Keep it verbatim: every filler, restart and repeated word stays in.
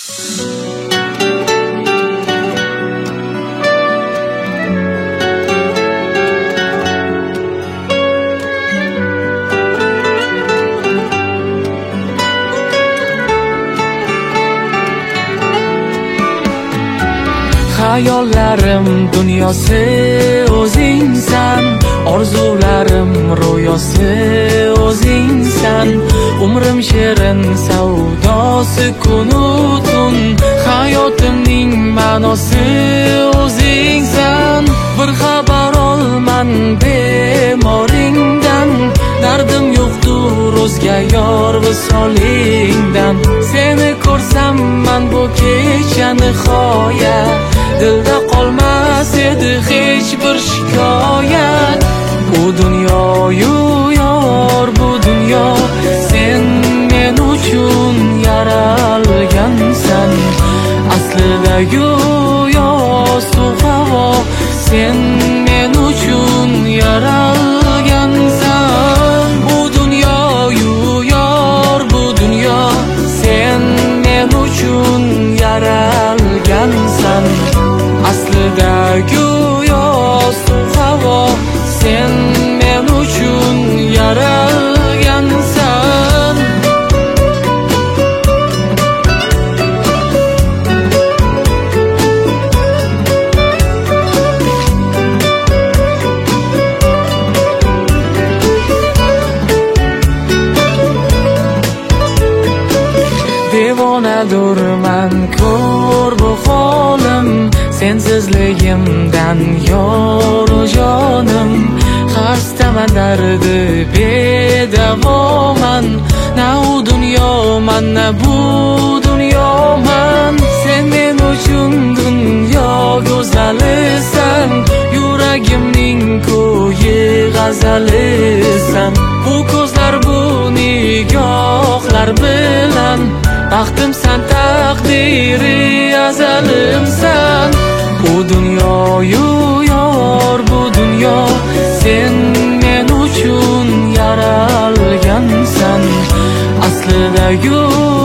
Hayollarim dunyosi o'zingsan, orzularim ro'yosi o'zingsan, umrim shirin savdosi kunu tun, hayotimning ma'nosi o'zingsan. Bir xabar olman bemoringdan, dardim yo'qdur o'zga yor visolingdan. Seni ko'rsam man bu kecha nihoya, dilda qolmas edi hech bir shikoyat. Bu dunyoyu yor, bu dunyo sen men uchun yaralgansan. Aslida go'yo suv havo sen men uchun yaralgansan. Bu dunyoyu yor, bu dunyo sen men uchun yaralgansan. Aslida go'yo suv havo sen men uchun yaralgansan. Devonadurman ko'r bu holim, sensizligimdan yor jonim. Xastaman dardi bedavoman, na u dunyoman na bu dunyoman. Sen men uchun dunyo go'zalisan, yuragimning ko'yi g'azalisan. Bu ko'zlar bu nigohlar bilan baxtimsan, taqdiri azalimsan. Bu dunyoyu yor, bu dunyo sen men uchun yaralgansan. Aslida go'yo